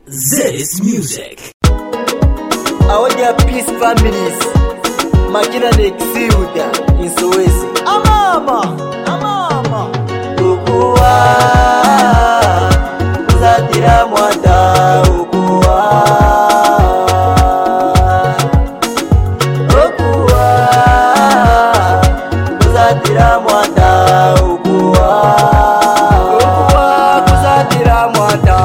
This music. Aoja peace families. Makina nexiuda insowezi. Amama. Ukua uzatira mwata ukua. Uzatira mwata ukua. Uzatira mwata.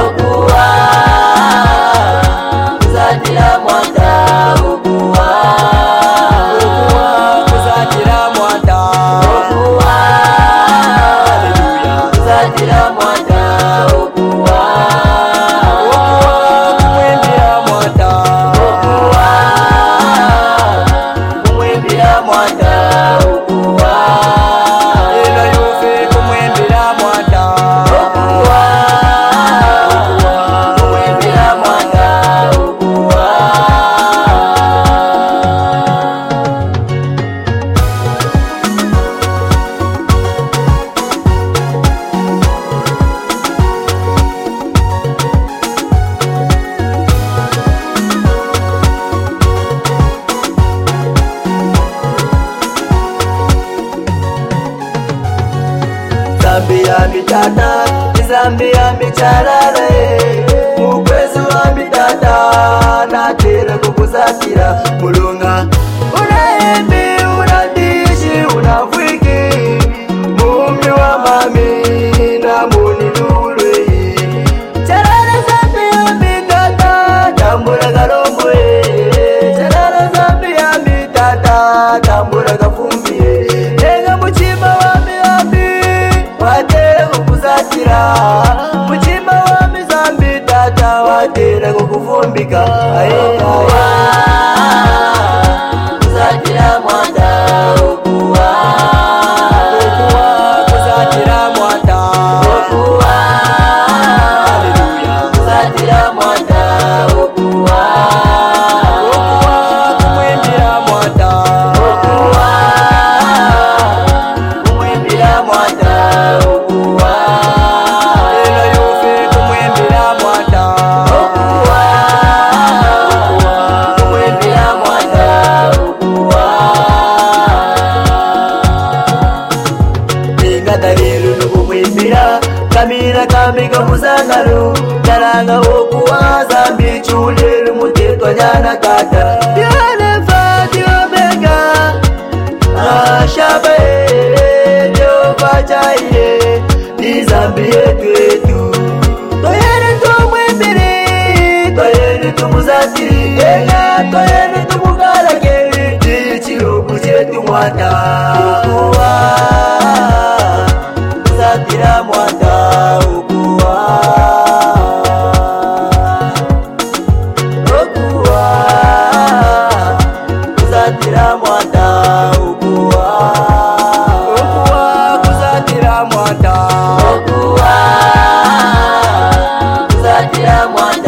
Zambia mitata, Zambia micharare. Mukwezi wa mitata, natera kukuzatira mulunga. Unaembe, unadishi, unafwiki. Mumi wa mami, na muni nurwe. Charara Zambia mitata, tambura galomwe. Charara Zambia mitata, tambura gafumbie. Ega muchima wa watera kukuzatira muchima wa mizambi tata watera kukuvumbika kuzatira mwata ukua kuzatira mwata ukua haleluya kuzatira mwata ukua kumwimbira mwata ukua kumwimbira mwata kamira kamiga muzangaro naranga okuwa Zambia chulelu mutetwa nyana tata yale fati omega ashabe Jehova Jaire ni Zambia yetu toyene tumwimbiri toyene tumuzatiri toyene tumugalageri chichirogu chetu mwata okuwa kuzatira mwata ukua kuzatira mwata ukua kuzatira mwata kuzatira mwata